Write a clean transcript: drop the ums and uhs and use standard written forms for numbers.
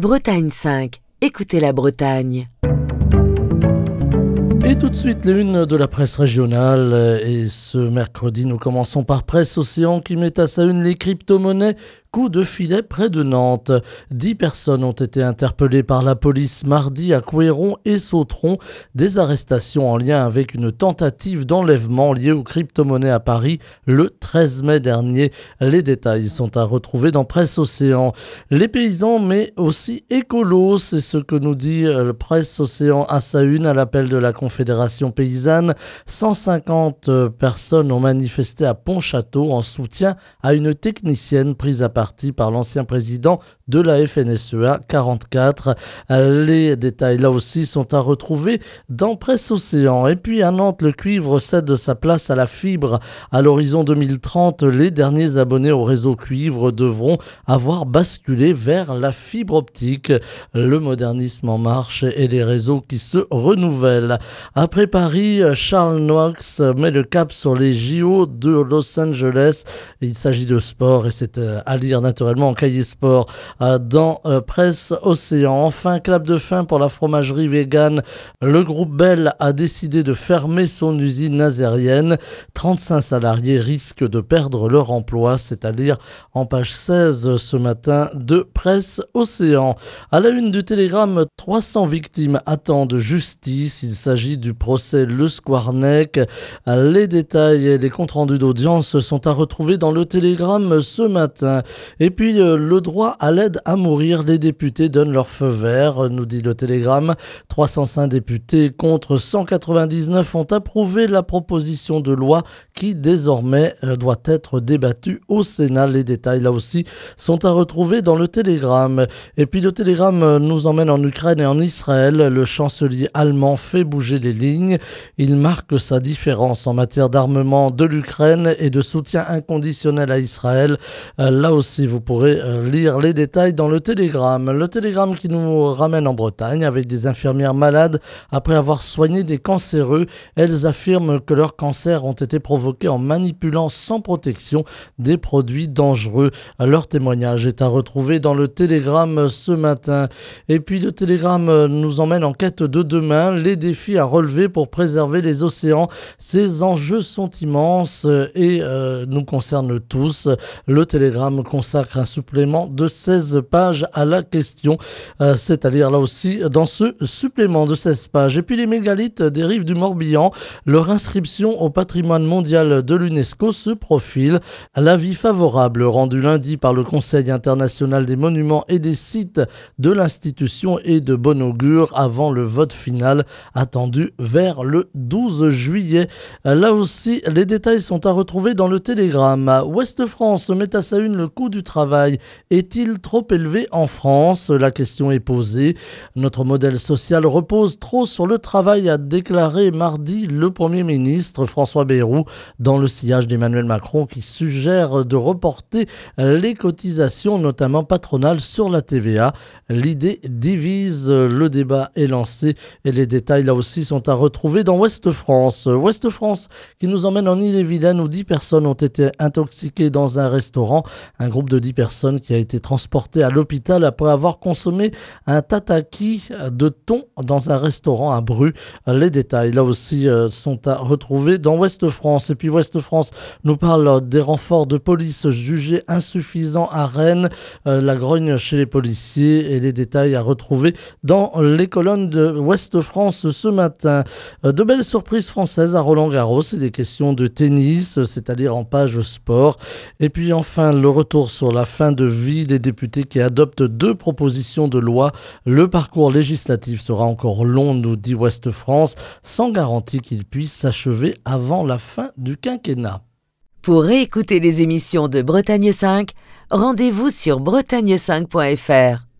Bretagne 5, écoutez la Bretagne. Et tout de suite, les unes de la presse régionale. Et ce mercredi, nous commençons par Presse Océan qui met à sa une les crypto-monnaies. Coup de filet près de Nantes. 10 personnes ont été interpellées par la police mardi à Couéron et Sautron. Des arrestations en lien avec une tentative d'enlèvement liée aux crypto-monnaies à Paris le 13 mai dernier. Les détails sont à retrouver dans Presse Océan. Les paysans, mais aussi écolos, c'est ce que nous dit Presse Océan à sa une à l'appel de la Confédération paysanne. 150 personnes ont manifesté à Pontchâteau en soutien à une technicienne prise à partie par l'ancien président de la FNSEA 44. Les détails là aussi sont à retrouver dans Presse Océan. Et puis à Nantes, le cuivre cède sa place à la fibre. À l'horizon 2030, les derniers abonnés au réseau cuivre devront avoir basculé vers la fibre optique. Le modernisme en marche et les réseaux qui se renouvellent. Après Paris, Charles Knox met le cap sur les JO de Los Angeles. Il s'agit de sport et c'est à lire naturellement en cahier sport dans Presse Océan. Enfin, clap de fin pour la fromagerie végane. Le groupe Bell a décidé de fermer son usine nazérienne. 35 salariés risquent de perdre leur emploi. C'est à lire en page 16 ce matin de Presse Océan. À la une du Télégramme, 300 victimes attendent justice. Il s'agit du procès Le Squarnec. Les détails et les comptes rendus d'audience sont à retrouver dans le Télégramme ce matin. Et puis le droit à l'aide à mourir, les députés donnent leur feu vert, nous dit le Télégramme. 305 députés contre 199 ont approuvé la proposition de loi qui désormais doit être débattue au Sénat. Les détails là aussi sont à retrouver dans le Télégramme. Et puis le Télégramme nous emmène en Ukraine et en Israël. Le chancelier allemand fait bouger les lignes. Il marque sa différence en matière d'armement de l'Ukraine et de soutien inconditionnel à Israël. Là aussi, vous pourrez lire les détails dans le Télégramme. Le Télégramme qui nous ramène en Bretagne avec des infirmières malades après avoir soigné des cancéreux. Elles affirment que leurs cancers ont été provoqués en manipulant sans protection des produits dangereux. Leur témoignage est à retrouver dans le Télégramme ce matin. Et puis le Télégramme nous emmène en quête de demain. Les défis à relever pour préserver les océans. Ces enjeux sont immenses et nous concernent tous. Le Télégramme consacre un supplément de 16 pages à la question. C'est à lire là aussi dans ce supplément de 16 pages. Et puis les mégalithes des rives du Morbihan, leur inscription au patrimoine mondial de l'UNESCO se profile. L'avis favorable rendu lundi par le Conseil international des monuments et des sites de l'institution est de bon augure avant le vote final attendu vers le 12 juillet. Là aussi, les détails sont à retrouver dans le Télégramme. Ouest France met à sa une le coût du travail. Est-il trop élevé en France ? La question est posée. Notre modèle social repose trop sur le travail, a déclaré mardi le Premier ministre François Bayrou dans le sillage d'Emmanuel Macron qui suggère de reporter les cotisations, notamment patronales, sur la TVA. L'idée divise, le débat est lancé et les détails là aussi sont à retrouver dans Ouest France. Ouest France qui nous emmène en Ille-et-Vilaine où 10 personnes ont été intoxiquées dans un restaurant. Un groupe de 10 personnes qui a été transporté à l'hôpital après avoir consommé un tataki de thon dans un restaurant à Bru. Les détails là aussi sont à retrouver dans Ouest France. Et puis Ouest France nous parle des renforts de police jugés insuffisants à Rennes, la grogne chez les policiers et les détails à retrouver dans les colonnes de Ouest France ce matin. De belles surprises françaises à Roland-Garros et des questions de tennis, c'est-à-dire en page sport. Et puis enfin le retour sur la fin de vie des députés qui adoptent 2 propositions de loi. Le parcours législatif sera encore long, nous dit Ouest France, sans garantie qu'il puisse s'achever avant la fin du quinquennat. Pour réécouter les émissions de Bretagne 5, rendez-vous sur bretagne5.fr.